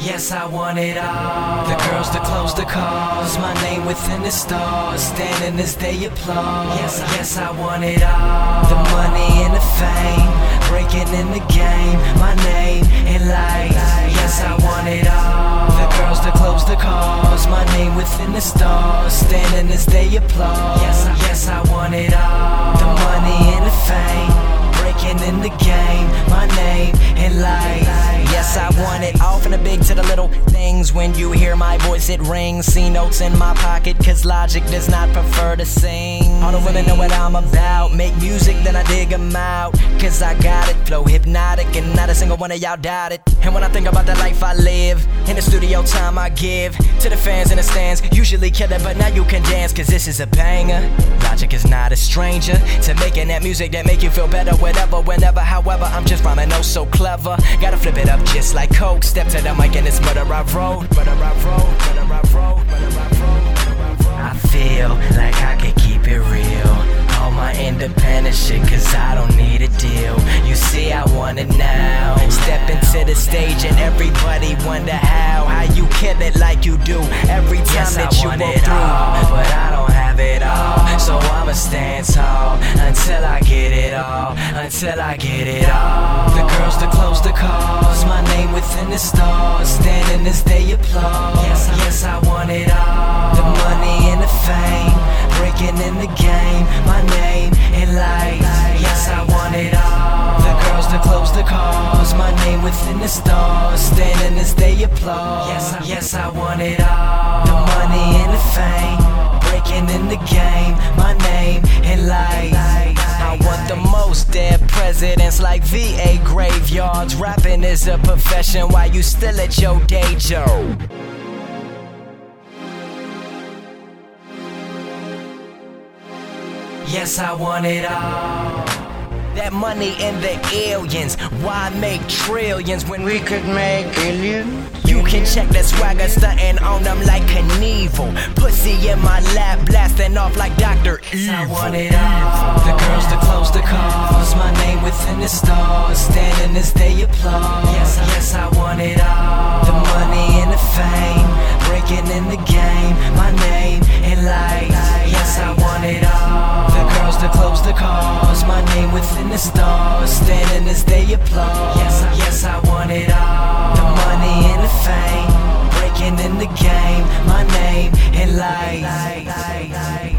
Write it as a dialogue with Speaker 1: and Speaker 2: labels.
Speaker 1: Yes, I want it all. The girls, the clothes, the cars, my name within the stars, standing as they applaud. Yes, I want it all. The money and the fame, breaking in the game, my name in lights. Yes, I want it all. The girls, the clothes, the cars, my name within the stars, standing as they applaud. Yes, I want it all. The money and the fame, breaking in the game, my name in lights. Yes, I want it all, from the big to the little things. When you hear my voice, it rings. See notes in my pocket, cause Logic does not prefer to sing. All the women know what I'm about. Make music, then I dig them out, cause I got it. Flow hypnotic, and not a single one of y'all doubt it. And when I think about the life I live, in the studio time I give to the fans in the stands, usually kill it, but now you can dance, cause this is a banger. Logic is not a stranger to making that music that make you feel better, whatever, whenever, however. I'm just rhyming, oh so clever. Gotta flip it up just like Coke. Step to the mic and it's murder I wrote. I feel like I can keep it real. All my independent shit, cause I don't need a deal. You see, I want it now. Step into the stage and everybody wonder how you kill it like you do every time that you walk through. But I don't have it all, so I'ma stand tall until I get it all, until I get it all. The girls, the clothes, the cars, my name within the stars, standing as they applaud. Yes, I want it all. The money and the fame, breaking in the game, my name in lights. Yes, I want it all. The girls, the clothes, the cars, my name within the stars, standing as they applaud. Yes, I want it all. The money and the fame, breaking in the game, my name in lights. I want the most dead presidents like VA graveyards. Rapping is a profession while you still at your day job. Yes, I want it all. That money and the aliens. Why make trillions when we could make billions? You can check that swagger, stunting on them like Knievel. Pussy in my lap, blasting off like Dr. Evil. I want it all. The girls, the clothes, the cars, my name within the stars, standing as they applaud. Yes, I want it all. The money and the fame, breaking in the game, my name in lights. Yes, I want it all. The girls, the clothes, the cars, my name within the stars, standing as they applaud. Yes, I want it all. The money and the fame, breaking in the game, my name in lights.